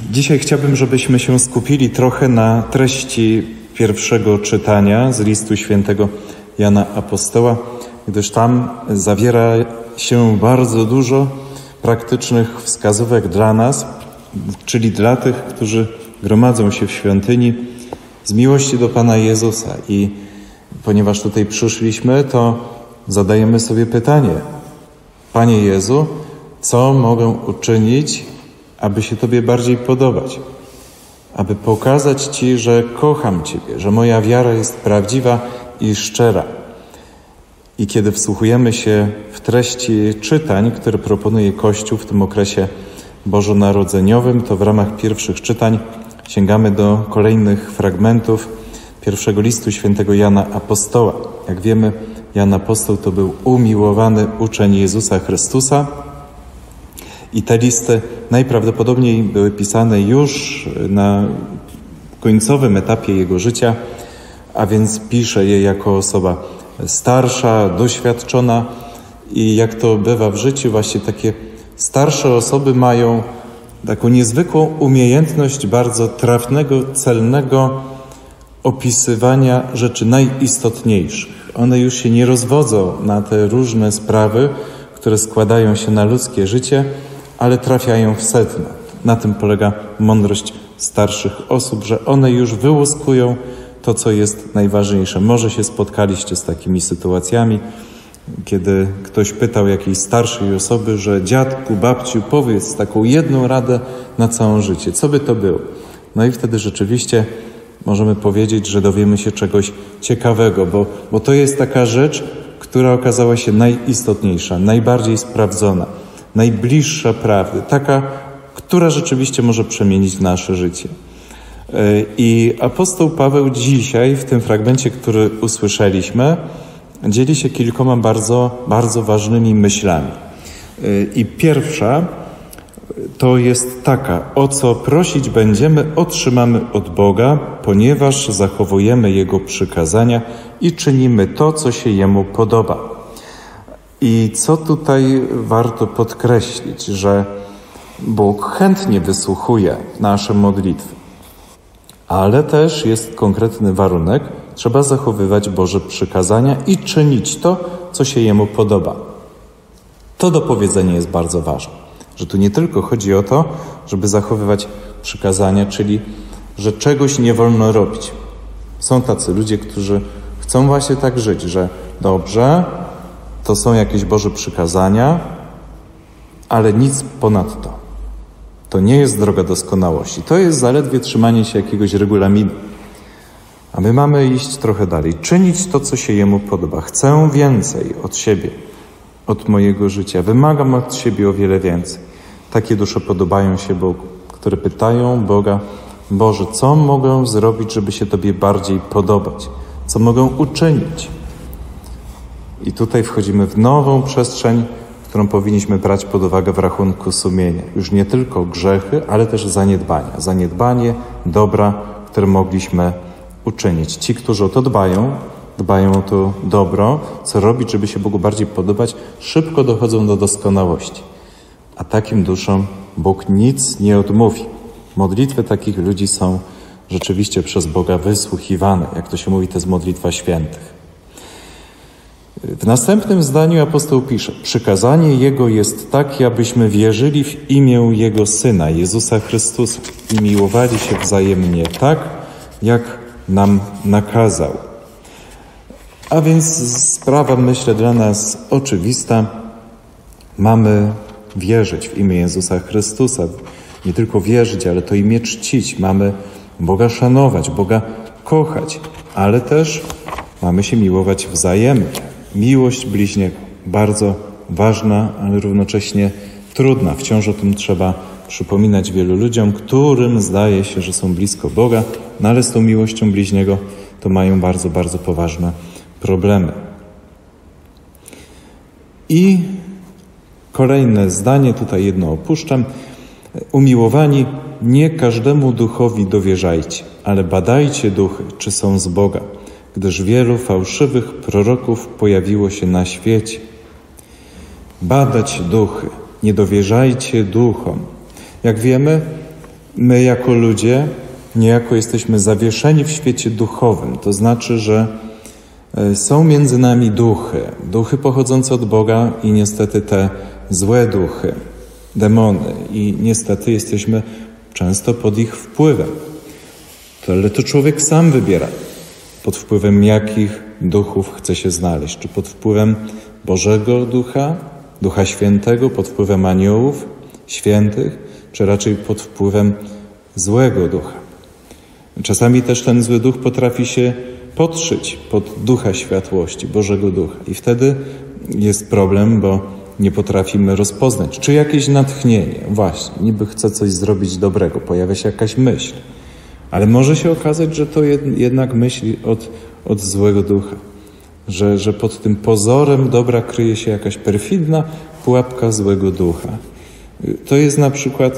Dzisiaj chciałbym, żebyśmy się skupili trochę na treści pierwszego czytania z listu świętego Jana Apostoła, gdyż tam zawiera się bardzo dużo praktycznych wskazówek dla nas, czyli dla tych, którzy gromadzą się w świątyni z miłości do Pana Jezusa. I ponieważ tutaj przyszliśmy, to zadajemy sobie pytanie: Panie Jezu, co mogę uczynić, aby się Tobie bardziej podobać? Aby pokazać Ci, że kocham Ciebie, że moja wiara jest prawdziwa i szczera. I kiedy wsłuchujemy się w treści czytań, które proponuje Kościół w tym okresie bożonarodzeniowym, to w ramach pierwszych czytań sięgamy do kolejnych fragmentów pierwszego listu świętego Jana Apostoła. Jak wiemy, Jan Apostoł to był umiłowany uczeń Jezusa Chrystusa i te listy najprawdopodobniej były pisane już na końcowym etapie jego życia, a więc pisze je jako osoba starsza, doświadczona i jak to bywa w życiu, właśnie takie starsze osoby mają taką niezwykłą umiejętność bardzo trafnego, celnego opisywania rzeczy najistotniejszych. One już się nie rozwodzą na te różne sprawy, które składają się na ludzkie życie, ale trafiają w sedno. Na tym polega mądrość starszych osób, że one już wyłuskują to, co jest najważniejsze. Może się spotkaliście z takimi sytuacjami, kiedy ktoś pytał jakiejś starszej osoby, że dziadku, babciu, powiedz taką jedną radę na całe życie. Co by to było? No i wtedy rzeczywiście możemy powiedzieć, że dowiemy się czegoś ciekawego, bo to jest taka rzecz, która okazała się najistotniejsza, najbardziej sprawdzona, najbliższa prawdy, taka, która rzeczywiście może przemienić nasze życie. I apostoł Paweł dzisiaj, w tym fragmencie, który usłyszeliśmy, dzieli się kilkoma bardzo, bardzo ważnymi myślami. I pierwsza to jest taka: o co prosić będziemy, otrzymamy od Boga, ponieważ zachowujemy Jego przykazania i czynimy to, co się Jemu podoba. I co tutaj warto podkreślić, że Bóg chętnie wysłuchuje nasze modlitwy, ale też jest konkretny warunek: trzeba zachowywać Boże przykazania i czynić to, co się Jemu podoba. To dopowiedzenie jest bardzo ważne, że tu nie tylko chodzi o to, żeby zachowywać przykazania, czyli że czegoś nie wolno robić. Są tacy ludzie, którzy chcą właśnie tak żyć, że dobrze, to są jakieś Boże przykazania, ale nic ponadto. To nie jest droga doskonałości. To jest zaledwie trzymanie się jakiegoś regulaminu. A my mamy iść trochę dalej. Czynić to, co się Jemu podoba. Chcę więcej od siebie, od mojego życia. Wymagam od siebie o wiele więcej. Takie dusze podobają się Bogu, które pytają Boga: Boże, co mogę zrobić, żeby się Tobie bardziej podobać? Co mogę uczynić? I tutaj wchodzimy w nową przestrzeń, którą powinniśmy brać pod uwagę w rachunku sumienia. Już nie tylko grzechy, ale też zaniedbania. Zaniedbanie dobra, które mogliśmy uczynić. Ci, którzy o to dbają o to dobro, co robić, żeby się Bogu bardziej podobać, szybko dochodzą do doskonałości. A takim duszom Bóg nic nie odmówi. Modlitwy takich ludzi są rzeczywiście przez Boga wysłuchiwane. Jak to się mówi, to jest modlitwa świętych. W następnym zdaniu apostoł pisze: przykazanie Jego jest takie, abyśmy wierzyli w imię Jego Syna, Jezusa Chrystusa, i miłowali się wzajemnie tak, jak nam nakazał. A więc sprawa, myślę, dla nas oczywista. Mamy wierzyć w imię Jezusa Chrystusa. Nie tylko wierzyć, ale to imię czcić. Mamy Boga szanować, Boga kochać, ale też mamy się miłować wzajemnie. Miłość bliźniego, bardzo ważna, ale równocześnie trudna. Wciąż o tym trzeba przypominać wielu ludziom, którym zdaje się, że są blisko Boga, no ale z tą miłością bliźniego to mają bardzo, bardzo poważne problemy. I kolejne zdanie, tutaj jedno opuszczam. Umiłowani, nie każdemu duchowi dowierzajcie, ale badajcie duchy, czy są z Boga, gdyż wielu fałszywych proroków pojawiło się na świecie. Badać duchy, nie dowierzajcie duchom. Jak wiemy, my jako ludzie niejako jesteśmy zawieszeni w świecie duchowym. To znaczy, że są między nami duchy pochodzące od Boga i niestety te złe duchy, demony. I niestety jesteśmy często pod ich wpływem. Ale to człowiek sam wybiera, pod wpływem jakich duchów chce się znaleźć. Czy pod wpływem Bożego Ducha, Ducha Świętego, pod wpływem aniołów świętych, czy raczej pod wpływem złego ducha. Czasami też ten zły duch potrafi się podszyć pod Ducha Światłości, Bożego Ducha. I wtedy jest problem, bo nie potrafimy rozpoznać. Czy jakieś natchnienie, właśnie, niby chce coś zrobić dobrego, pojawia się jakaś myśl. Ale może się okazać, że to jednak myśli od złego ducha. Że pod tym pozorem dobra kryje się jakaś perfidna pułapka złego ducha. To jest na przykład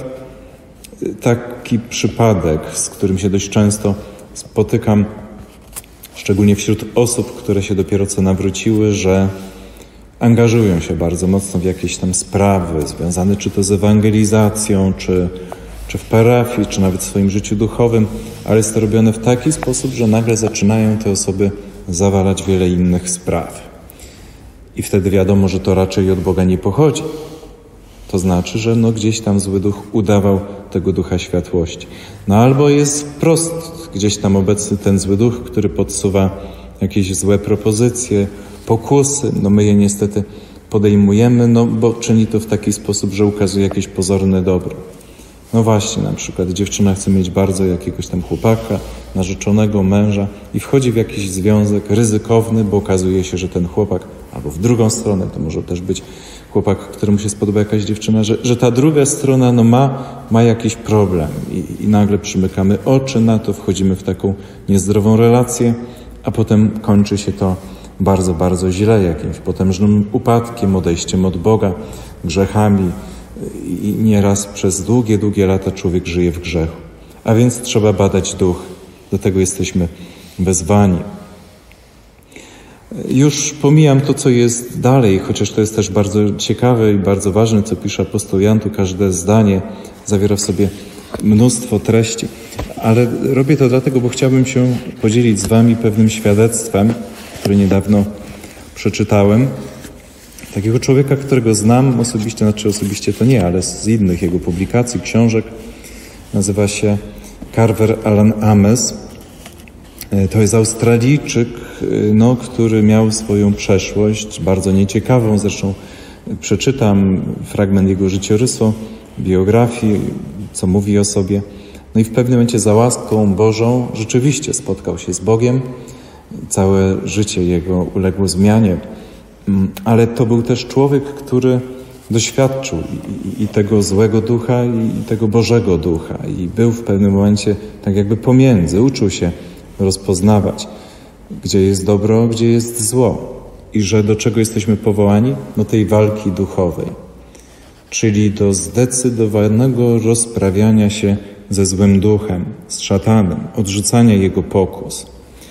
taki przypadek, z którym się dość często spotykam, szczególnie wśród osób, które się dopiero co nawróciły, że angażują się bardzo mocno w jakieś tam sprawy związane czy to z ewangelizacją, czy w parafii, czy nawet w swoim życiu duchowym, ale jest to robione w taki sposób, że nagle zaczynają te osoby zawalać wiele innych spraw. I wtedy wiadomo, że to raczej od Boga nie pochodzi. To znaczy, że gdzieś tam zły duch udawał tego Ducha Światłości. Albo jest wprost gdzieś tam obecny ten zły duch, który podsuwa jakieś złe propozycje, pokusy. My je niestety podejmujemy, bo czyni to w taki sposób, że ukazuje jakieś pozorne dobro. Właśnie, na przykład dziewczyna chce mieć bardzo jakiegoś tam chłopaka, narzeczonego, męża i wchodzi w jakiś związek ryzykowny, bo okazuje się, że ten chłopak, albo w drugą stronę, to może też być chłopak, któremu się spodoba jakaś dziewczyna, że ta druga strona ma jakiś problem i nagle przymykamy oczy na to, wchodzimy w taką niezdrową relację, a potem kończy się to bardzo, bardzo źle, jakimś potężnym upadkiem, odejściem od Boga, grzechami i nieraz przez długie, długie lata człowiek żyje w grzechu. A więc trzeba badać duch. Do tego jesteśmy wezwani. Już pomijam to, co jest dalej, chociaż to jest też bardzo ciekawe i bardzo ważne, co pisze apostoł Jan. Tu każde zdanie zawiera w sobie mnóstwo treści. Ale robię to dlatego, bo chciałbym się podzielić z wami pewnym świadectwem, które niedawno przeczytałem. Takiego człowieka, którego znam osobiście, znaczy osobiście to nie, ale z innych jego publikacji, książek. Nazywa się Carver Alan Ames. To jest Australijczyk, który miał swoją przeszłość, bardzo nieciekawą. Zresztą przeczytam fragment jego życiorysu, biografii, co mówi o sobie. I w pewnym momencie za łaską Bożą rzeczywiście spotkał się z Bogiem. Całe życie jego uległo zmianie. Ale to był też człowiek, który doświadczył i tego złego ducha, i tego Bożego ducha. I był w pewnym momencie tak jakby pomiędzy. Uczył się rozpoznawać, gdzie jest dobro, gdzie jest zło. I że do czego jesteśmy powołani? Do tej walki duchowej. Czyli do zdecydowanego rozprawiania się ze złym duchem, z szatanem, odrzucania jego pokus.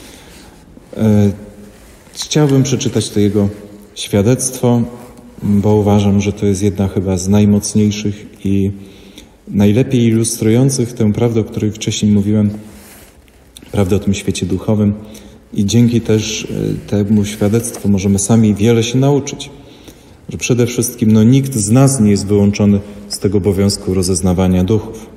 Chciałbym przeczytać to jego świadectwo, bo uważam, że to jest jedna chyba z najmocniejszych i najlepiej ilustrujących tę prawdę, o której wcześniej mówiłem, prawdę o tym świecie duchowym. I dzięki też temu świadectwu możemy sami wiele się nauczyć. Że przede wszystkim nikt z nas nie jest wyłączony z tego obowiązku rozeznawania duchów.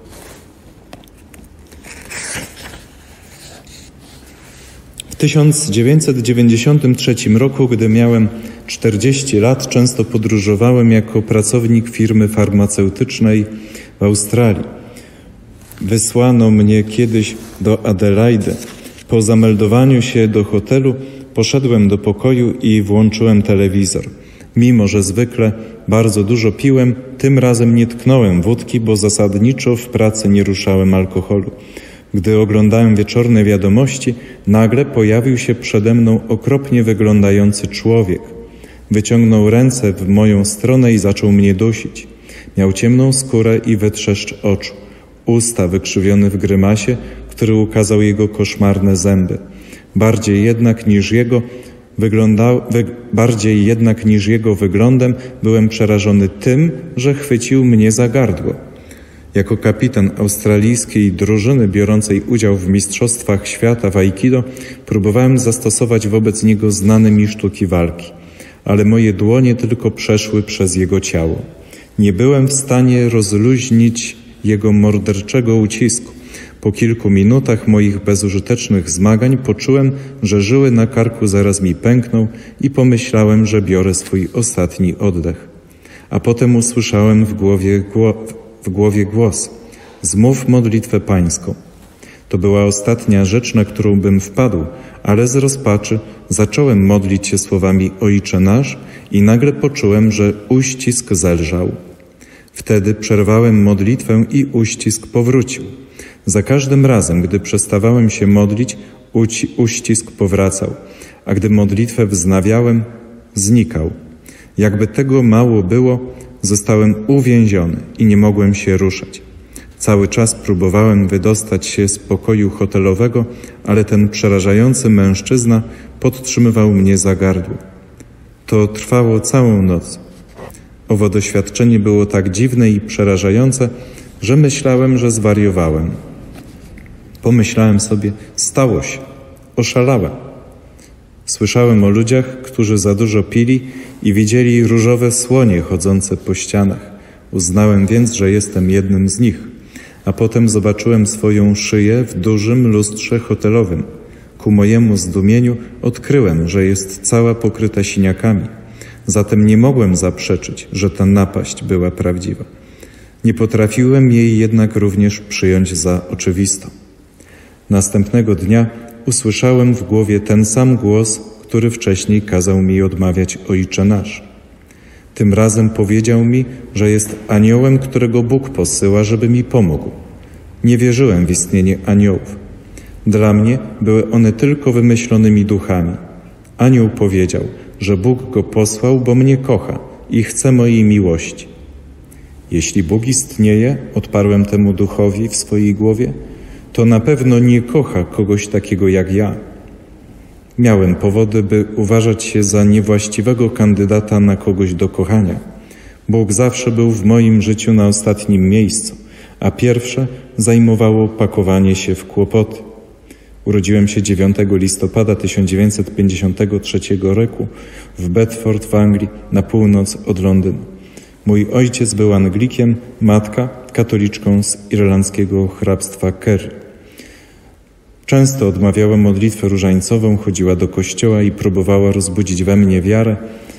W 1993 roku, gdy miałem 40 lat, często podróżowałem jako pracownik firmy farmaceutycznej w Australii. Wysłano mnie kiedyś do Adelaide. Po zameldowaniu się do hotelu poszedłem do pokoju i włączyłem telewizor. Mimo że zwykle bardzo dużo piłem, tym razem nie tknąłem wódki, bo zasadniczo w pracy nie ruszałem alkoholu. Gdy oglądałem wieczorne wiadomości, nagle pojawił się przede mną okropnie wyglądający człowiek. Wyciągnął ręce w moją stronę i zaczął mnie dusić. Miał ciemną skórę i wytrzeszcz oczu. Usta wykrzywione w grymasie, który ukazał jego koszmarne zęby. Bardziej jednak niż jego wyglądem byłem przerażony tym, że chwycił mnie za gardło. Jako kapitan australijskiej drużyny biorącej udział w Mistrzostwach Świata w Aikido próbowałem zastosować wobec niego znane mi sztuki walki, ale moje dłonie tylko przeszły przez jego ciało. Nie byłem w stanie rozluźnić jego morderczego ucisku. Po kilku minutach moich bezużytecznych zmagań poczułem, że żyły na karku zaraz mi pękną i pomyślałem, że biorę swój ostatni oddech. A potem usłyszałem w głowie głos: zmów modlitwę pańską. To była ostatnia rzecz, na którą bym wpadł, ale z rozpaczy zacząłem modlić się słowami Ojcze nasz i nagle poczułem, że uścisk zelżał. Wtedy przerwałem modlitwę i uścisk powrócił. Za każdym razem, gdy przestawałem się modlić, uścisk powracał, a gdy modlitwę wznawiałem, znikał. Jakby tego mało było, zostałem uwięziony i nie mogłem się ruszać. Cały czas próbowałem wydostać się z pokoju hotelowego, ale ten przerażający mężczyzna podtrzymywał mnie za gardło. To trwało całą noc. Owo doświadczenie było tak dziwne i przerażające, że myślałem, że zwariowałem. Pomyślałem sobie, stało się, oszalałem. Słyszałem o ludziach, którzy za dużo pili i widzieli różowe słonie chodzące po ścianach. Uznałem więc, że jestem jednym z nich, a potem zobaczyłem swoją szyję w dużym lustrze hotelowym. Ku mojemu zdumieniu odkryłem, że jest cała pokryta siniakami. Zatem nie mogłem zaprzeczyć, że ta napaść była prawdziwa. Nie potrafiłem jej jednak również przyjąć za oczywistą. Następnego dnia usłyszałem w głowie ten sam głos, który wcześniej kazał mi odmawiać Ojcze nasz. Tym razem powiedział mi, że jest aniołem, którego Bóg posyła, żeby mi pomógł. Nie wierzyłem w istnienie aniołów. Dla mnie były one tylko wymyślonymi duchami. Anioł powiedział, że Bóg go posłał, bo mnie kocha i chce mojej miłości. Jeśli Bóg istnieje, odparłem temu duchowi w swojej głowie, to na pewno nie kocha kogoś takiego jak ja. Miałem powody, by uważać się za niewłaściwego kandydata na kogoś do kochania. Bóg zawsze był w moim życiu na ostatnim miejscu, a pierwsze zajmowało pakowanie się w kłopoty. Urodziłem się 9 listopada 1953 roku w Bedford w Anglii, na północ od Londynu. Mój ojciec był Anglikiem, matka katoliczką z irlandzkiego hrabstwa Kerry. Często odmawiała modlitwę różańcową, chodziła do kościoła i próbowała rozbudzić we mnie wiarę,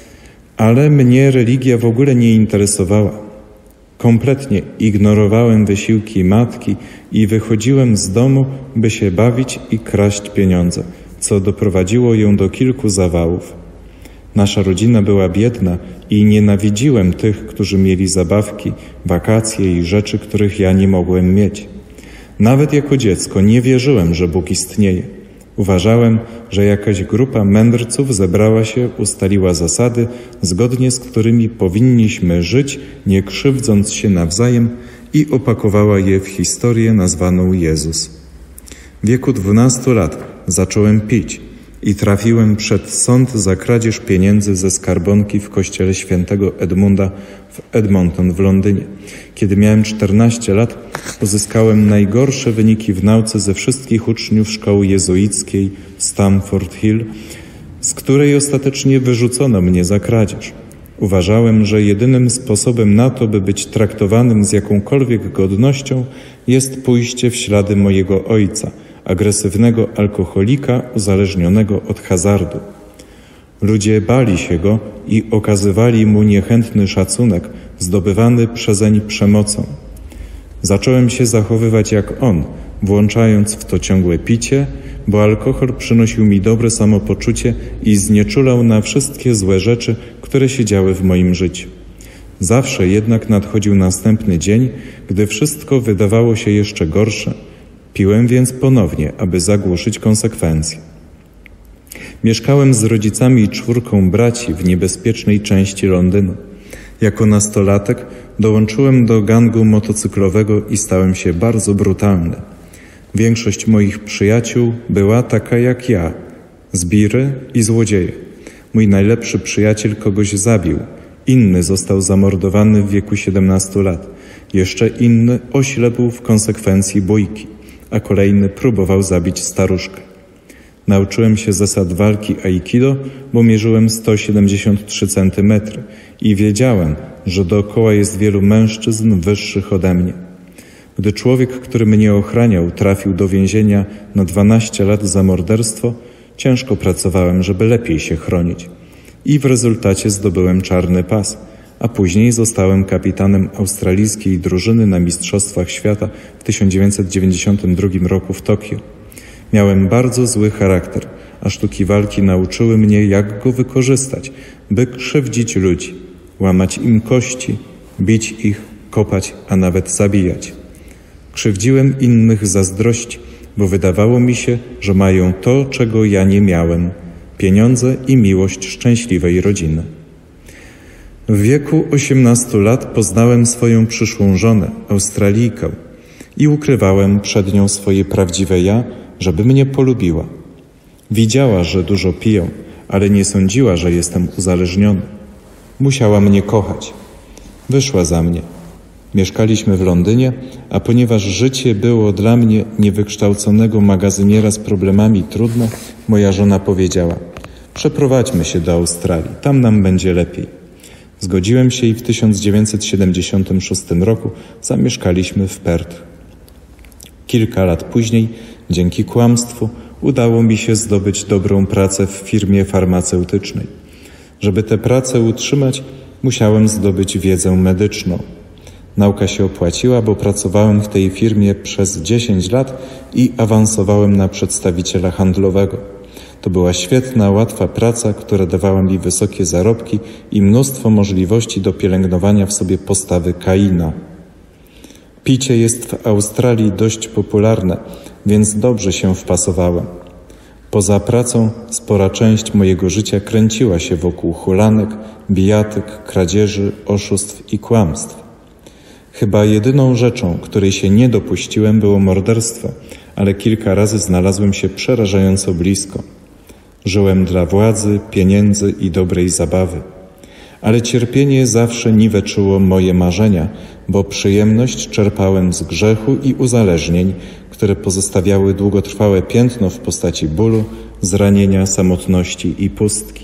ale mnie religia w ogóle nie interesowała. Kompletnie ignorowałem wysiłki matki i wychodziłem z domu, by się bawić i kraść pieniądze, co doprowadziło ją do kilku zawałów. Nasza rodzina była biedna i nienawidziłem tych, którzy mieli zabawki, wakacje i rzeczy, których ja nie mogłem mieć. Nawet jako dziecko nie wierzyłem, że Bóg istnieje. Uważałem, że jakaś grupa mędrców zebrała się, ustaliła zasady, zgodnie z którymi powinniśmy żyć, nie krzywdząc się nawzajem, i opakowała je w historię nazwaną Jezus. W wieku 12 lat zacząłem pić i trafiłem przed sąd za kradzież pieniędzy ze skarbonki w kościele świętego Edmunda w Edmonton w Londynie. Kiedy miałem 14 lat, uzyskałem najgorsze wyniki w nauce ze wszystkich uczniów szkoły jezuickiej w Stamford Hill, z której ostatecznie wyrzucono mnie za kradzież. Uważałem, że jedynym sposobem na to, by być traktowanym z jakąkolwiek godnością, jest pójście w ślady mojego ojca, agresywnego alkoholika uzależnionego od hazardu. Ludzie bali się go i okazywali mu niechętny szacunek, zdobywany przezeń przemocą. Zacząłem się zachowywać jak on, włączając w to ciągłe picie, bo alkohol przynosił mi dobre samopoczucie i znieczulał na wszystkie złe rzeczy, które się działy w moim życiu. Zawsze jednak nadchodził następny dzień, gdy wszystko wydawało się jeszcze gorsze. Piłem więc ponownie, aby zagłuszyć konsekwencje. Mieszkałem z rodzicami i 4 braci w niebezpiecznej części Londynu. Jako nastolatek dołączyłem do gangu motocyklowego i stałem się bardzo brutalny. Większość moich przyjaciół była taka jak ja, zbiry i złodzieje. Mój najlepszy przyjaciel kogoś zabił, inny został zamordowany w wieku 17 lat. Jeszcze inny oślepł w konsekwencji bójki, a kolejny próbował zabić staruszkę. Nauczyłem się zasad walki aikido, bo mierzyłem 173 cm i wiedziałem, że dookoła jest wielu mężczyzn wyższych ode mnie. Gdy człowiek, który mnie ochraniał, trafił do więzienia na 12 lat za morderstwo, ciężko pracowałem, żeby lepiej się chronić. I w rezultacie zdobyłem czarny pas, a później zostałem kapitanem australijskiej drużyny na Mistrzostwach Świata w 1992 roku w Tokio. Miałem bardzo zły charakter, a sztuki walki nauczyły mnie, jak go wykorzystać, by krzywdzić ludzi, łamać im kości, bić ich, kopać, a nawet zabijać. Krzywdziłem innych z zazdrości, bo wydawało mi się, że mają to, czego ja nie miałem – pieniądze i miłość szczęśliwej rodziny. W wieku 18 lat poznałem swoją przyszłą żonę, Australijkę, i ukrywałem przed nią swoje prawdziwe ja, żeby mnie polubiła. Widziała, że dużo piję, ale nie sądziła, że jestem uzależniony. Musiała mnie kochać. Wyszła za mnie. Mieszkaliśmy w Londynie, a ponieważ życie było dla mnie niewykształconego magazyniera z problemami trudne, moja żona powiedziała: przeprowadźmy się do Australii, tam nam będzie lepiej. Zgodziłem się i w 1976 roku zamieszkaliśmy w Perth. Kilka lat później, dzięki kłamstwu, udało mi się zdobyć dobrą pracę w firmie farmaceutycznej. Żeby tę pracę utrzymać, musiałem zdobyć wiedzę medyczną. Nauka się opłaciła, bo pracowałem w tej firmie przez 10 lat i awansowałem na przedstawiciela handlowego. To była świetna, łatwa praca, która dawała mi wysokie zarobki i mnóstwo możliwości do pielęgnowania w sobie postawy Kaina. Picie jest w Australii dość popularne, więc dobrze się wpasowałem. Poza pracą spora część mojego życia kręciła się wokół hulanek, bijatyk, kradzieży, oszustw i kłamstw. Chyba jedyną rzeczą, której się nie dopuściłem, było morderstwo, ale kilka razy znalazłem się przerażająco blisko. Żyłem dla władzy, pieniędzy i dobrej zabawy. Ale cierpienie zawsze niweczyło moje marzenia, bo przyjemność czerpałem z grzechu i uzależnień, które pozostawiały długotrwałe piętno w postaci bólu, zranienia, samotności i pustki.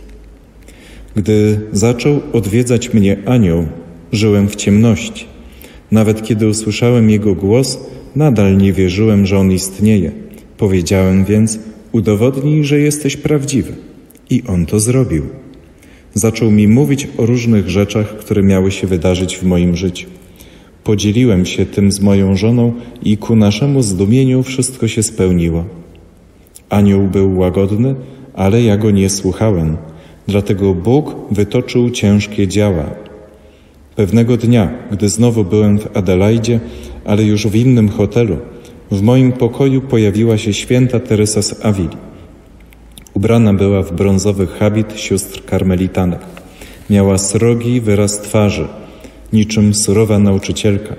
Gdy zaczął odwiedzać mnie anioł, żyłem w ciemności. Nawet kiedy usłyszałem jego głos, nadal nie wierzyłem, że on istnieje. Powiedziałem więc: udowodnij, że jesteś prawdziwy. I on to zrobił. Zaczął mi mówić o różnych rzeczach, które miały się wydarzyć w moim życiu. Podzieliłem się tym z moją żoną i ku naszemu zdumieniu wszystko się spełniło. Anioł był łagodny, ale ja go nie słuchałem. Dlatego Bóg wytoczył ciężkie działa. Pewnego dnia, gdy znowu byłem w Adelaidzie, ale już w innym hotelu, w moim pokoju pojawiła się święta Teresa z Avili. Ubrana była w brązowy habit sióstr karmelitanek. Miała srogi wyraz twarzy, niczym surowa nauczycielka.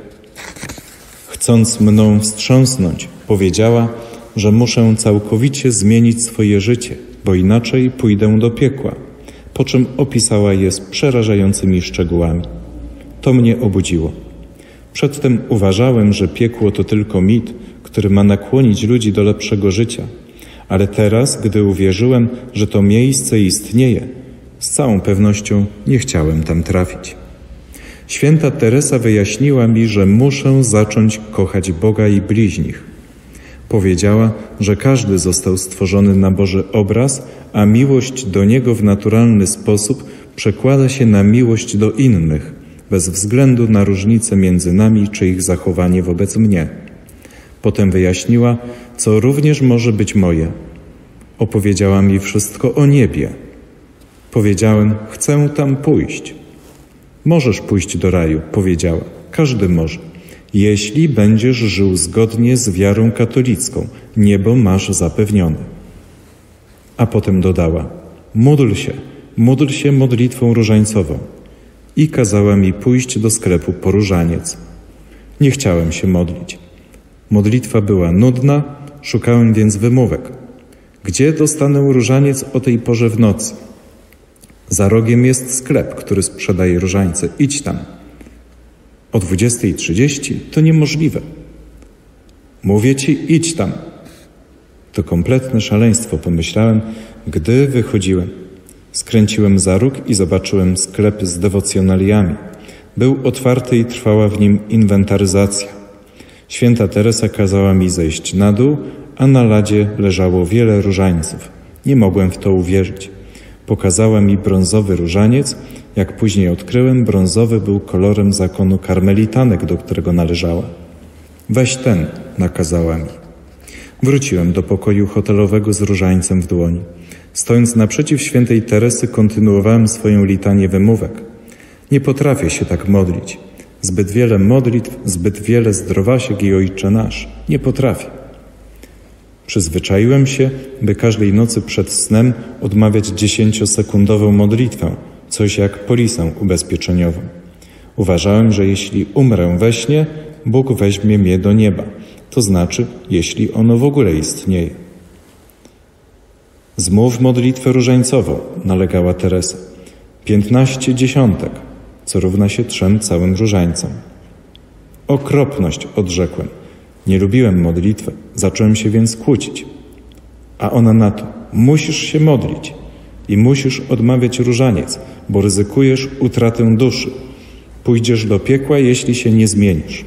Chcąc mną wstrząsnąć, powiedziała, że muszę całkowicie zmienić swoje życie, bo inaczej pójdę do piekła, po czym opisała je z przerażającymi szczegółami. To mnie obudziło. Przedtem uważałem, że piekło to tylko mit, który ma nakłonić ludzi do lepszego życia. Ale teraz, gdy uwierzyłem, że to miejsce istnieje, z całą pewnością nie chciałem tam trafić. Święta Teresa wyjaśniła mi, że muszę zacząć kochać Boga i bliźnich. Powiedziała, że każdy został stworzony na Boży obraz, a miłość do Niego w naturalny sposób przekłada się na miłość do innych, bez względu na różnice między nami czy ich zachowanie wobec mnie. Potem wyjaśniła, co również może być moje. Opowiedziała mi wszystko o niebie. Powiedziałem: chcę tam pójść. Możesz pójść do raju, powiedziała. Każdy może. Jeśli będziesz żył zgodnie z wiarą katolicką, niebo masz zapewnione. A potem dodała: módl się modlitwą różańcową. I kazała mi pójść do sklepu po różaniec. Nie chciałem się modlić. Modlitwa była nudna, szukałem więc wymówek. Gdzie dostanę różaniec o tej porze w nocy? Za rogiem jest sklep, który sprzedaje różańce. Idź tam. O 20:30 to niemożliwe. Mówię ci, idź tam. To kompletne szaleństwo, pomyślałem, gdy wychodziłem. Skręciłem za róg i zobaczyłem sklep z dewocjonaliami. Był otwarty i trwała w nim inwentaryzacja. Święta Teresa kazała mi zejść na dół, a na ladzie leżało wiele różańców. Nie mogłem w to uwierzyć. Pokazała mi brązowy różaniec. Jak później odkryłem, brązowy był kolorem zakonu karmelitanek, do którego należała. Weź ten, nakazała mi. Wróciłem do pokoju hotelowego z różańcem w dłoni. Stojąc naprzeciw świętej Teresy, kontynuowałem swoją litanię wymówek. Nie potrafię się tak modlić. Zbyt wiele modlitw, zbyt wiele zdrowasiek i Ojcze Nasz. Nie potrafię. Przyzwyczaiłem się, by każdej nocy przed snem odmawiać 10-sekundową modlitwę, coś jak polisę ubezpieczeniową. Uważałem, że jeśli umrę we śnie, Bóg weźmie mnie do nieba, to znaczy, jeśli ono w ogóle istnieje. Zmów modlitwę różańcową, nalegała Teresa. 15 dziesiątek, co równa się 3 całym różańcom. Okropność, odrzekłem. Nie lubiłem modlitwy, zacząłem się więc kłócić. A ona na to, musisz się modlić i musisz odmawiać różaniec, bo ryzykujesz utratę duszy. Pójdziesz do piekła, jeśli się nie zmienisz.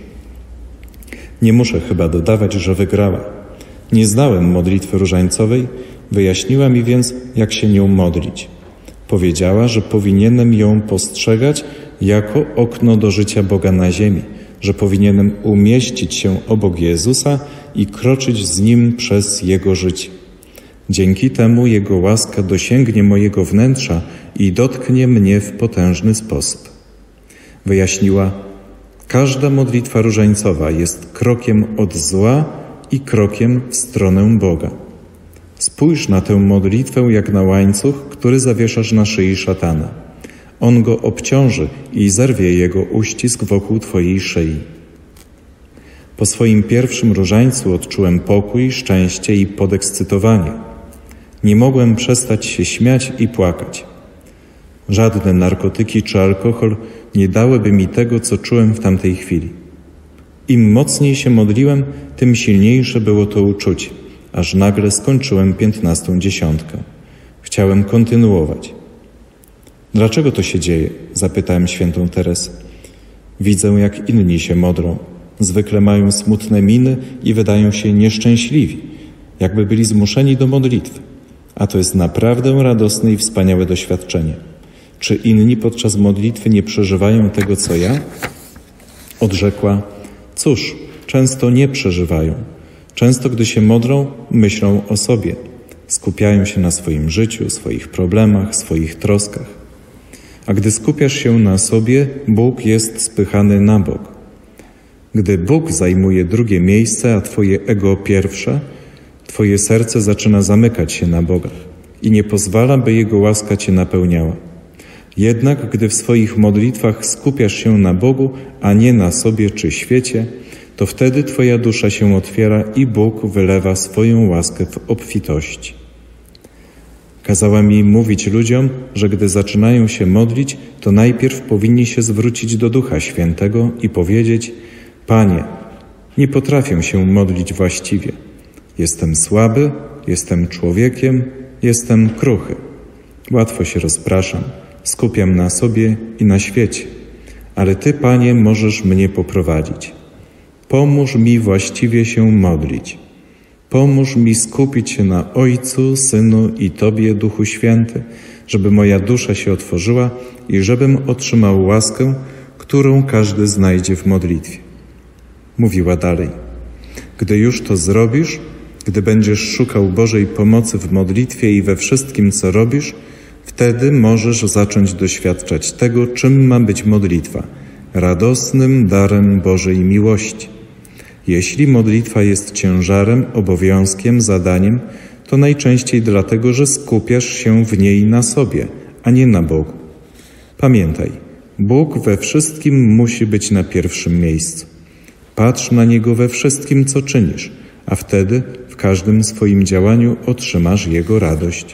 Nie muszę chyba dodawać, że wygrała. Nie znałem modlitwy różańcowej, wyjaśniła mi więc, jak się nią modlić. Powiedziała, że powinienem ją postrzegać jako okno do życia Boga na ziemi, że powinienem umieścić się obok Jezusa i kroczyć z Nim przez Jego życie. Dzięki temu Jego łaska dosięgnie mojego wnętrza i dotknie mnie w potężny sposób. Wyjaśniła, każda modlitwa różańcowa jest krokiem od zła i krokiem w stronę Boga. Spójrz na tę modlitwę jak na łańcuch, który zawieszasz na szyi szatana. On go obciąży i zerwie jego uścisk wokół twojej szyi. Po swoim pierwszym różańcu odczułem pokój, szczęście i podekscytowanie. Nie mogłem przestać się śmiać i płakać. Żadne narkotyki czy alkohol nie dałyby mi tego, co czułem w tamtej chwili. Im mocniej się modliłem, tym silniejsze było to uczucie, aż nagle skończyłem 15 dziesiątkę. Chciałem kontynuować. Dlaczego to się dzieje? Zapytałem świętą Teresę. Widzę, jak inni się modlą. Zwykle mają smutne miny i wydają się nieszczęśliwi, jakby byli zmuszeni do modlitwy. A to jest naprawdę radosne i wspaniałe doświadczenie. Czy inni podczas modlitwy nie przeżywają tego, co ja? Odrzekła, cóż, często nie przeżywają. Często, gdy się modlą, myślą o sobie. Skupiają się na swoim życiu, swoich problemach, swoich troskach. A gdy skupiasz się na sobie, Bóg jest spychany na bok. Gdy Bóg zajmuje drugie miejsce, a twoje ego pierwsze, twoje serce zaczyna zamykać się na Boga i nie pozwala, by Jego łaska cię napełniała. Jednak gdy w swoich modlitwach skupiasz się na Bogu, a nie na sobie czy świecie, to wtedy twoja dusza się otwiera i Bóg wylewa swoją łaskę w obfitości. Kazała mi mówić ludziom, że gdy zaczynają się modlić, to najpierw powinni się zwrócić do Ducha Świętego i powiedzieć: Panie, nie potrafię się modlić właściwie. Jestem słaby, jestem człowiekiem, jestem kruchy. Łatwo się rozpraszam, skupiam na sobie i na świecie. Ale Ty, Panie, możesz mnie poprowadzić. Pomóż mi właściwie się modlić. Pomóż mi skupić się na Ojcu, Synu i Tobie, Duchu Święty, żeby moja dusza się otworzyła i żebym otrzymał łaskę, którą każdy znajdzie w modlitwie. Mówiła dalej. Gdy już to zrobisz, gdy będziesz szukał Bożej pomocy w modlitwie i we wszystkim, co robisz, wtedy możesz zacząć doświadczać tego, czym ma być modlitwa, radosnym darem Bożej miłości. Jeśli modlitwa jest ciężarem, obowiązkiem, zadaniem, to najczęściej dlatego, że skupiasz się w niej na sobie, a nie na Bogu. Pamiętaj, Bóg we wszystkim musi być na pierwszym miejscu. Patrz na Niego we wszystkim, co czynisz, a wtedy w każdym swoim działaniu otrzymasz Jego radość.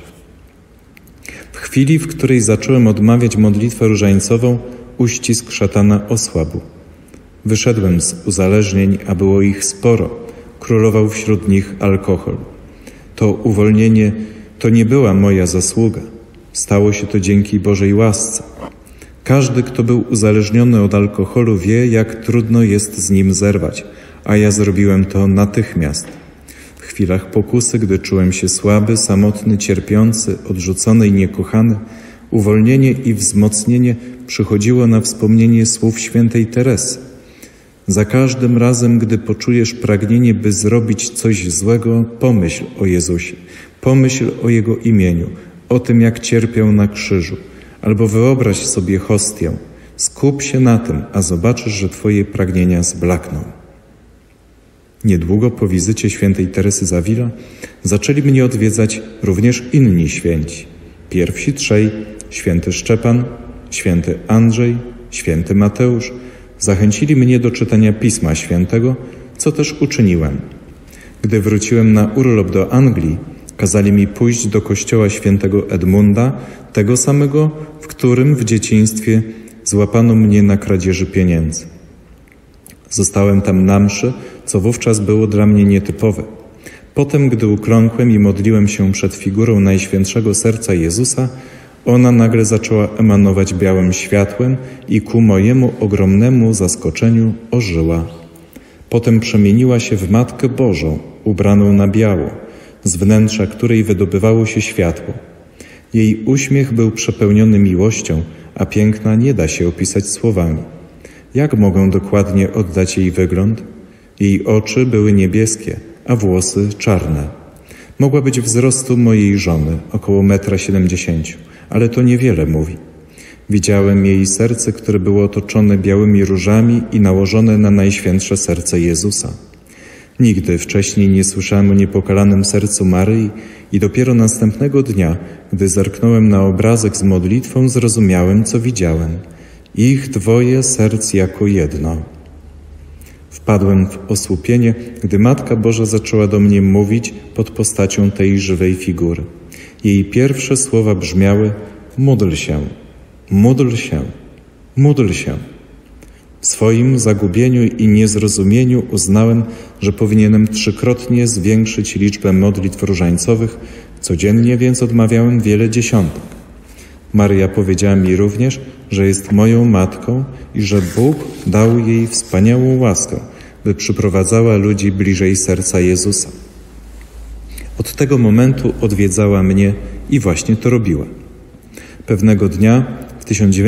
W chwili, w której zacząłem odmawiać modlitwę różańcową, uścisk szatana osłabł. Wyszedłem z uzależnień, a było ich sporo. Królował wśród nich alkohol. To uwolnienie to nie była moja zasługa. Stało się to dzięki Bożej łasce. Każdy, kto był uzależniony od alkoholu, wie, jak trudno jest z nim zerwać, a ja zrobiłem to natychmiast. W chwilach pokusy, gdy czułem się słaby, samotny, cierpiący, odrzucony i niekochany, uwolnienie i wzmocnienie przychodziło na wspomnienie słów świętej Teresy. Za każdym razem, gdy poczujesz pragnienie, by zrobić coś złego, pomyśl o Jezusie, pomyśl o Jego imieniu, o tym, jak cierpiał na krzyżu, albo wyobraź sobie hostię. Skup się na tym, a zobaczysz, że Twoje pragnienia zblakną. Niedługo po wizycie świętej Teresy z Avila zaczęli mnie odwiedzać również inni święci. Pierwsi trzej, święty Szczepan, święty Andrzej, święty Mateusz, zachęcili mnie do czytania Pisma Świętego, co też uczyniłem. Gdy wróciłem na urlop do Anglii, kazali mi pójść do kościoła świętego Edmunda, tego samego, w którym w dzieciństwie złapano mnie na kradzieży pieniędzy. Zostałem tam na mszy, co wówczas było dla mnie nietypowe. Potem, gdy ukląkłem i modliłem się przed figurą Najświętszego Serca Jezusa, ona nagle zaczęła emanować białym światłem i ku mojemu ogromnemu zaskoczeniu ożyła. Potem przemieniła się w Matkę Bożą, ubraną na biało, z wnętrza której wydobywało się światło. Jej uśmiech był przepełniony miłością, a piękna nie da się opisać słowami. Jak mogę dokładnie oddać jej wygląd? Jej oczy były niebieskie, a włosy czarne. Mogła być wzrostu mojej żony, około 1,70 m, ale to niewiele mówi. Widziałem jej serce, które było otoczone białymi różami i nałożone na Najświętsze Serce Jezusa. Nigdy wcześniej nie słyszałem o niepokalanym sercu Maryi i dopiero następnego dnia, gdy zerknąłem na obrazek z modlitwą, zrozumiałem, co widziałem. Ich dwoje serc jako jedno. Wpadłem w osłupienie, gdy Matka Boża zaczęła do mnie mówić pod postacią tej żywej figury. Jej pierwsze słowa brzmiały: módl się, módl się, módl się. W swoim zagubieniu i niezrozumieniu uznałem, że powinienem 3-krotnie zwiększyć liczbę modlitw różańcowych, codziennie więc odmawiałem wiele dziesiątek. Maryja powiedziała mi również, że jest moją matką i że Bóg dał jej wspaniałą łaskę, by przyprowadzała ludzi bliżej serca Jezusa. Od tego momentu odwiedzała mnie i właśnie to robiła. Pewnego dnia w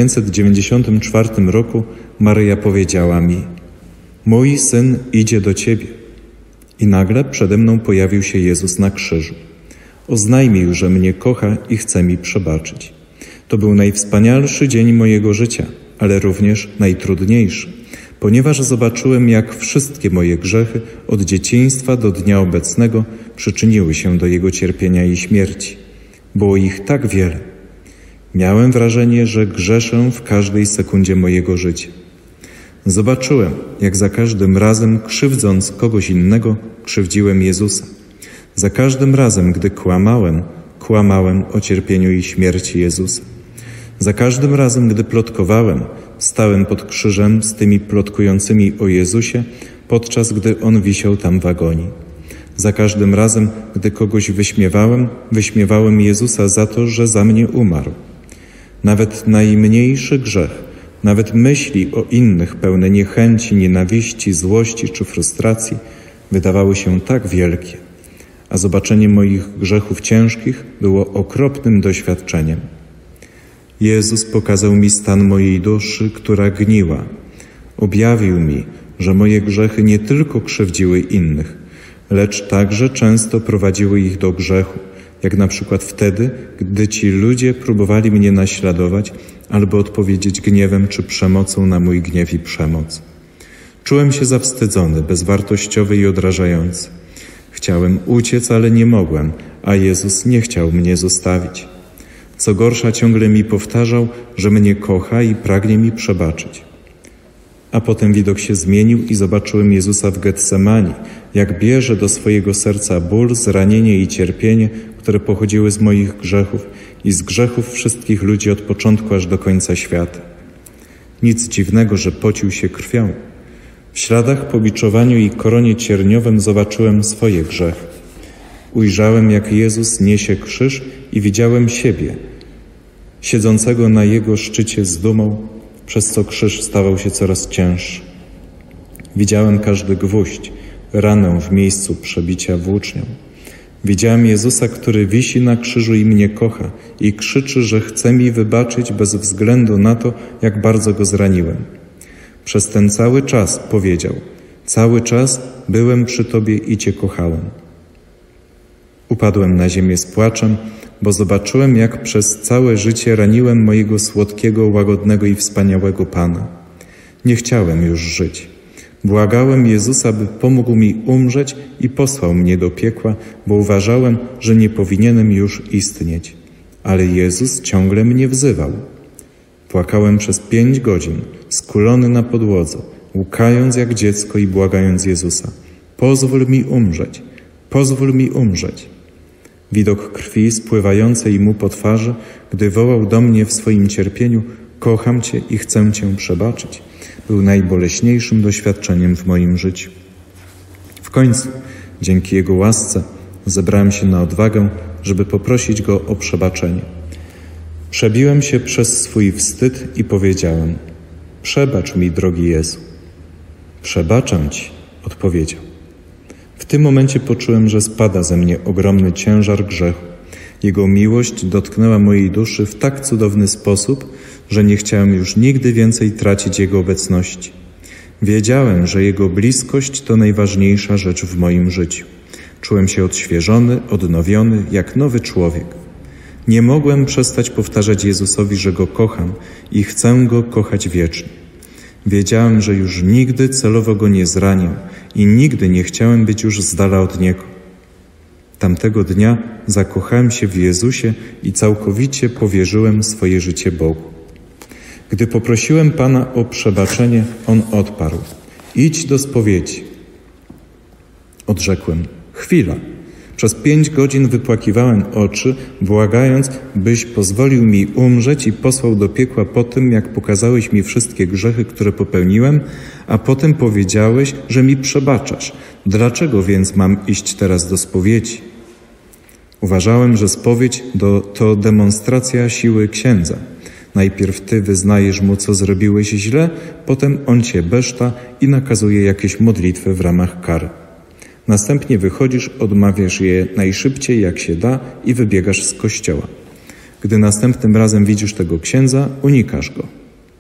1994 roku Maryja powiedziała mi: mój syn idzie do Ciebie. I nagle przede mną pojawił się Jezus na krzyżu. Oznajmił, że mnie kocha i chce mi przebaczyć. To był najwspanialszy dzień mojego życia, ale również najtrudniejszy, ponieważ zobaczyłem, jak wszystkie moje grzechy od dzieciństwa do dnia obecnego przyczyniły się do Jego cierpienia i śmierci. Było ich tak wiele. Miałem wrażenie, że grzeszę w każdej sekundzie mojego życia. Zobaczyłem, jak za każdym razem, krzywdząc kogoś innego, krzywdziłem Jezusa. Za każdym razem, gdy kłamałem o cierpieniu i śmierci Jezusa. Za każdym razem, gdy plotkowałem, stałem pod krzyżem z tymi plotkującymi o Jezusie, podczas gdy On wisiał tam w agonii. Za każdym razem, gdy kogoś wyśmiewałem Jezusa za to, że za mnie umarł. Nawet najmniejszy grzech, nawet myśli o innych pełne niechęci, nienawiści, złości czy frustracji wydawały się tak wielkie, a zobaczenie moich grzechów ciężkich było okropnym doświadczeniem. Jezus pokazał mi stan mojej duszy, która gniła. Objawił mi, że moje grzechy nie tylko krzywdziły innych, lecz także często prowadziły ich do grzechu, jak na przykład wtedy, gdy ci ludzie próbowali mnie naśladować albo odpowiedzieć gniewem czy przemocą na mój gniew i przemoc. Czułem się zawstydzony, bezwartościowy i odrażający. Chciałem uciec, ale nie mogłem, a Jezus nie chciał mnie zostawić. Co gorsza, ciągle mi powtarzał, że mnie kocha i pragnie mi przebaczyć. A potem widok się zmienił i zobaczyłem Jezusa w Getsemani, jak bierze do swojego serca ból, zranienie i cierpienie, które pochodziły z moich grzechów i z grzechów wszystkich ludzi od początku aż do końca świata. Nic dziwnego, że pocił się krwią. W śladach po biczowaniu i koronie cierniowym zobaczyłem swoje grzechy. Ujrzałem, jak Jezus niesie krzyż i widziałem siebie, siedzącego na Jego szczycie z dumą, przez co krzyż stawał się coraz cięższy. Widziałem każdy gwóźdź, ranę w miejscu przebicia włócznią. Widziałem Jezusa, który wisi na krzyżu i mnie kocha i krzyczy, że chce mi wybaczyć bez względu na to, jak bardzo Go zraniłem. Przez ten cały czas powiedział: cały czas byłem przy Tobie i Cię kochałem. Upadłem na ziemię z płaczem, bo zobaczyłem, jak przez całe życie raniłem mojego słodkiego, łagodnego i wspaniałego Pana. Nie chciałem już żyć. Błagałem Jezusa, by pomógł mi umrzeć i posłał mnie do piekła, bo uważałem, że nie powinienem już istnieć. Ale Jezus ciągle mnie wzywał. Płakałem przez 5 godzin, skulony na podłodze, łkając jak dziecko i błagając Jezusa: pozwól mi umrzeć, pozwól mi umrzeć. Widok krwi spływającej mu po twarzy, gdy wołał do mnie w swoim cierpieniu: kocham Cię i chcę Cię przebaczyć, był najboleśniejszym doświadczeniem w moim życiu. W końcu, dzięki Jego łasce, zebrałem się na odwagę, żeby poprosić Go o przebaczenie. Przebiłem się przez swój wstyd i powiedziałem: przebacz mi, drogi Jezu. Przebaczam Ci, odpowiedział. W tym momencie poczułem, że spada ze mnie ogromny ciężar grzechu. Jego miłość dotknęła mojej duszy w tak cudowny sposób, że nie chciałem już nigdy więcej tracić Jego obecności. Wiedziałem, że Jego bliskość to najważniejsza rzecz w moim życiu. Czułem się odświeżony, odnowiony, jak nowy człowiek. Nie mogłem przestać powtarzać Jezusowi, że Go kocham i chcę Go kochać wiecznie. Wiedziałem, że już nigdy celowo Go nie zranię i nigdy nie chciałem być już z dala od Niego. Tamtego dnia zakochałem się w Jezusie i całkowicie powierzyłem swoje życie Bogu. Gdy poprosiłem Pana o przebaczenie, On odparł: idź do spowiedzi. Odrzekłem: chwila. Przez 5 godzin wypłakiwałem oczy, błagając, byś pozwolił mi umrzeć i posłał do piekła po tym, jak pokazałeś mi wszystkie grzechy, które popełniłem, a potem powiedziałeś, że mi przebaczasz. Dlaczego więc mam iść teraz do spowiedzi? Uważałem, że spowiedź to demonstracja siły księdza. Najpierw Ty wyznajesz mu, co zrobiłeś źle, potem on Cię beszta i nakazuje jakieś modlitwy w ramach kary. Następnie wychodzisz, odmawiasz je najszybciej jak się da i wybiegasz z kościoła. Gdy następnym razem widzisz tego księdza, unikasz go.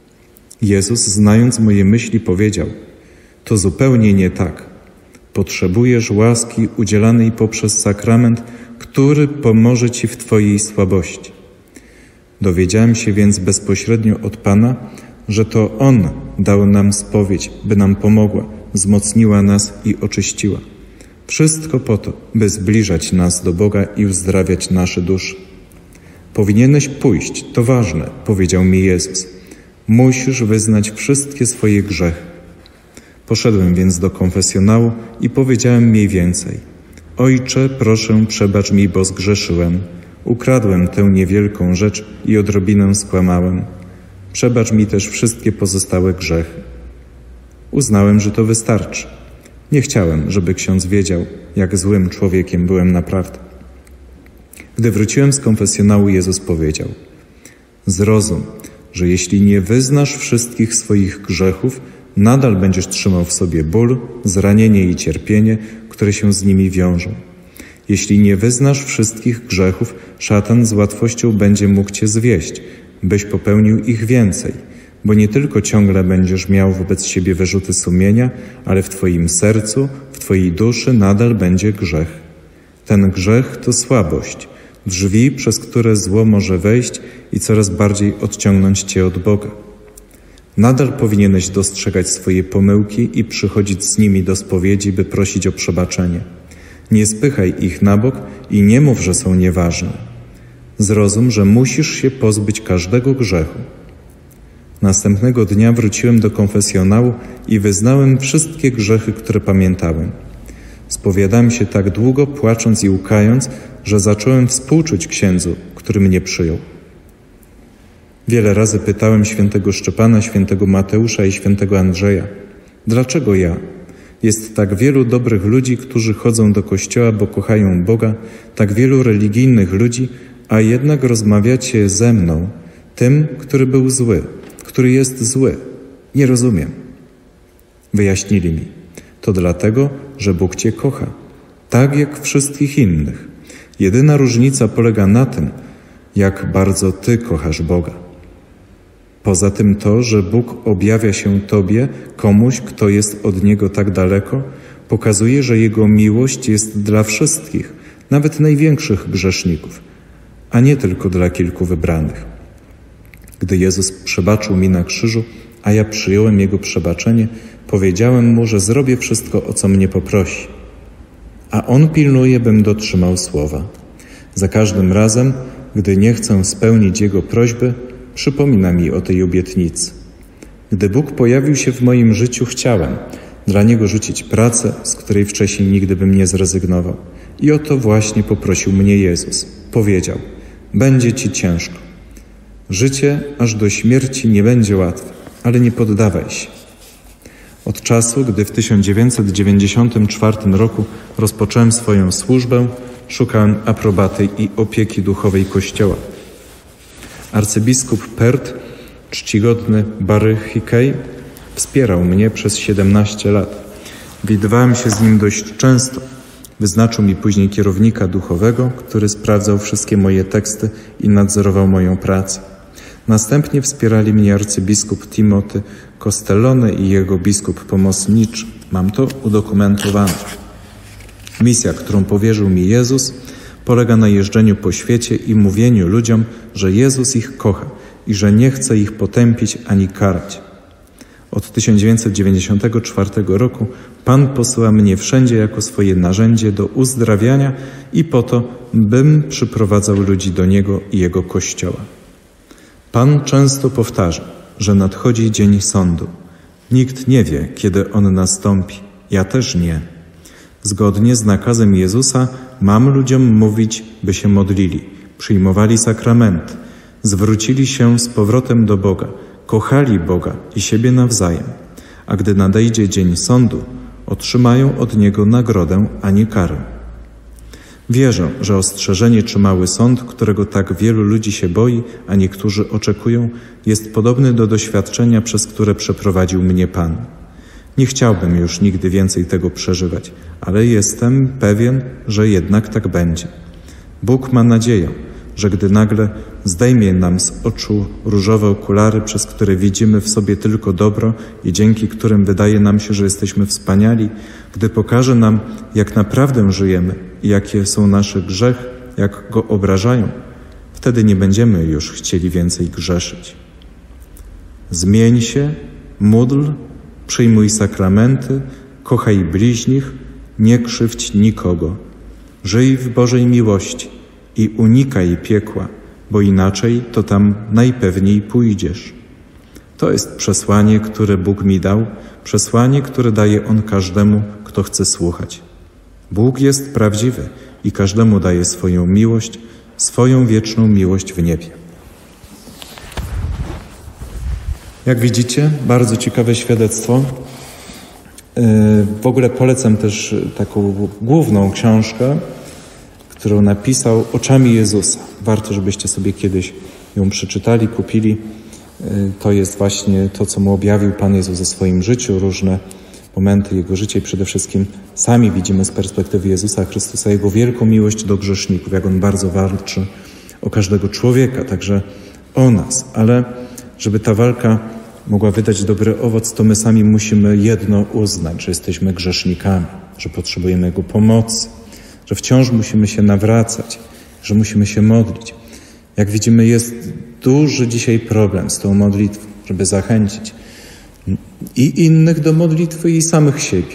Jezus, znając moje myśli, powiedział: to zupełnie nie tak. Potrzebujesz łaski udzielanej poprzez sakrament, który pomoże Ci w Twojej słabości. Dowiedziałem się więc bezpośrednio od Pana, że to On dał nam spowiedź, by nam pomogła, wzmocniła nas i oczyściła. Wszystko po to, by zbliżać nas do Boga i uzdrawiać nasze dusze. Powinieneś pójść, to ważne, powiedział mi Jezus. Musisz wyznać wszystkie swoje grzechy. Poszedłem więc do konfesjonału i powiedziałem mniej więcej: Ojcze, proszę, przebacz mi, bo zgrzeszyłem. Ukradłem tę niewielką rzecz i odrobinę skłamałem. Przebacz mi też wszystkie pozostałe grzechy. Uznałem, że to wystarczy. Nie chciałem, żeby ksiądz wiedział, jak złym człowiekiem byłem naprawdę. Gdy wróciłem z konfesjonału, Jezus powiedział: zrozum, że jeśli nie wyznasz wszystkich swoich grzechów, nadal będziesz trzymał w sobie ból, zranienie i cierpienie, które się z nimi wiążą. Jeśli nie wyznasz wszystkich grzechów, szatan z łatwością będzie mógł Cię zwieść, byś popełnił ich więcej, bo nie tylko ciągle będziesz miał wobec siebie wyrzuty sumienia, ale w Twoim sercu, w Twojej duszy nadal będzie grzech. Ten grzech to słabość, drzwi, przez które zło może wejść i coraz bardziej odciągnąć Cię od Boga. Nadal powinieneś dostrzegać swoje pomyłki i przychodzić z nimi do spowiedzi, by prosić o przebaczenie. Nie spychaj ich na bok i nie mów, że są nieważne. Zrozum, że musisz się pozbyć każdego grzechu. Następnego dnia wróciłem do konfesjonału i wyznałem wszystkie grzechy, które pamiętałem. Spowiadałem się tak długo, płacząc i łkając, że zacząłem współczuć księdzu, który mnie przyjął. Wiele razy pytałem świętego Szczepana, świętego Mateusza i świętego Andrzeja: Dlaczego ja? Jest tak wielu dobrych ludzi, którzy chodzą do kościoła, bo kochają Boga, tak wielu religijnych ludzi, a jednak rozmawiacie ze mną, tym, który był zły, który jest zły. Nie rozumiem. Wyjaśnili mi. To dlatego, że Bóg cię kocha, tak jak wszystkich innych. Jedyna różnica polega na tym, jak bardzo ty kochasz Boga. Poza tym to, że Bóg objawia się tobie, komuś, kto jest od Niego tak daleko, pokazuje, że Jego miłość jest dla wszystkich, nawet największych grzeszników, a nie tylko dla kilku wybranych. Gdy Jezus przebaczył mi na krzyżu, a ja przyjąłem Jego przebaczenie, powiedziałem Mu, że zrobię wszystko, o co mnie poprosi. A On pilnuje, bym dotrzymał słowa. Za każdym razem, gdy nie chcę spełnić Jego prośby, przypomina mi o tej obietnicy. Gdy Bóg pojawił się w moim życiu, chciałem dla Niego rzucić pracę, z której wcześniej nigdy bym nie zrezygnował. I o to właśnie poprosił mnie Jezus. Powiedział, będzie ci ciężko. Życie aż do śmierci nie będzie łatwe, ale nie poddawaj się. Od czasu, gdy w 1994 roku rozpocząłem swoją służbę, szukałem aprobaty i opieki duchowej Kościoła. Arcybiskup Perth, czcigodny Barry Hickey, wspierał mnie przez 17 lat. Widywałem się z nim dość często. Wyznaczył mi później kierownika duchowego, który sprawdzał wszystkie moje teksty i nadzorował moją pracę. Następnie wspierali mnie arcybiskup Timothy Costellone i jego biskup pomocniczy. Mam to udokumentowane. Misja, którą powierzył mi Jezus, polega na jeżdżeniu po świecie i mówieniu ludziom, że Jezus ich kocha i że nie chce ich potępić ani karać. Od 1994 roku Pan posyła mnie wszędzie jako swoje narzędzie do uzdrawiania i po to, bym przyprowadzał ludzi do Niego i Jego Kościoła. Pan często powtarza, że nadchodzi dzień sądu. Nikt nie wie, kiedy on nastąpi. Ja też nie. Zgodnie z nakazem Jezusa mam ludziom mówić, by się modlili, przyjmowali sakramenty, zwrócili się z powrotem do Boga, kochali Boga i siebie nawzajem, a gdy nadejdzie dzień sądu, otrzymają od Niego nagrodę, a nie karę. Wierzę, że ostrzeżenie czy mały sąd, którego tak wielu ludzi się boi, a niektórzy oczekują, jest podobny do doświadczenia, przez które przeprowadził mnie Pan. Nie chciałbym już nigdy więcej tego przeżywać, ale jestem pewien, że jednak tak będzie. Bóg ma nadzieję, że gdy nagle zdejmie nam z oczu różowe okulary, przez które widzimy w sobie tylko dobro i dzięki którym wydaje nam się, że jesteśmy wspaniali, gdy pokaże nam, jak naprawdę żyjemy i jakie są nasze grzechy, jak Go obrażają, wtedy nie będziemy już chcieli więcej grzeszyć. Zmień się, módl, przyjmuj sakramenty, kochaj bliźnich, nie krzywdź nikogo. Żyj w Bożej miłości i unikaj piekła, bo inaczej to tam najpewniej pójdziesz. To jest przesłanie, które Bóg mi dał, przesłanie, które daje On każdemu, kto chce słuchać. Bóg jest prawdziwy i każdemu daje swoją miłość, swoją wieczną miłość w niebie. Jak widzicie, bardzo ciekawe świadectwo. W ogóle polecam też taką główną książkę, którą napisał Oczami Jezusa. Warto, żebyście sobie kiedyś ją przeczytali, kupili. To jest właśnie to, co Mu objawił Pan Jezus ze swoim życiu, różne momenty Jego życia i przede wszystkim sami widzimy z perspektywy Jezusa Chrystusa Jego wielką miłość do grzeszników, jak On bardzo walczy o każdego człowieka, także o nas. Ale żeby ta walka mogła wydać dobry owoc, to my sami musimy jedno uznać, że jesteśmy grzesznikami, że potrzebujemy Jego pomocy, że wciąż musimy się nawracać, że musimy się modlić. Jak widzimy, jest duży dzisiaj problem z tą modlitwą, żeby zachęcić i innych do modlitwy, i samych siebie.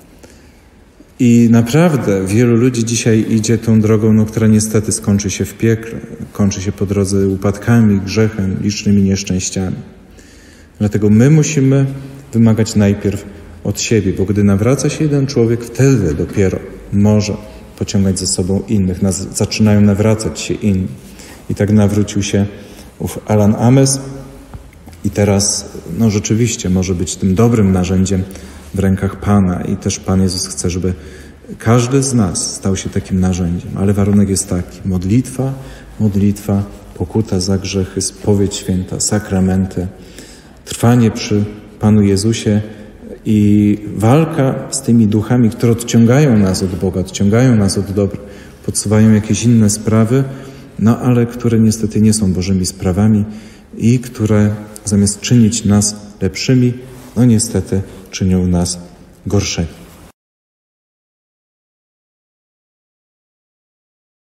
I naprawdę wielu ludzi dzisiaj idzie tą drogą, która niestety skończy się w piekle, kończy się po drodze upadkami, grzechem, licznymi nieszczęściami. Dlatego my musimy wymagać najpierw od siebie, bo gdy nawraca się jeden człowiek, wtedy dopiero może pociągać ze sobą innych. Zaczynają nawracać się inni. I tak nawrócił się ów Alan Ames i teraz rzeczywiście może być tym dobrym narzędziem w rękach Pana i też Pan Jezus chce, żeby każdy z nas stał się takim narzędziem, ale warunek jest taki: modlitwa, pokuta za grzechy, spowiedź święta, sakramenty, trwanie przy Panu Jezusie i walka z tymi duchami, które odciągają nas od Boga, odciągają nas od dobra, podsuwają jakieś inne sprawy, no ale które niestety nie są Bożymi sprawami i które zamiast czynić nas lepszymi, no niestety czynią nas gorszymi.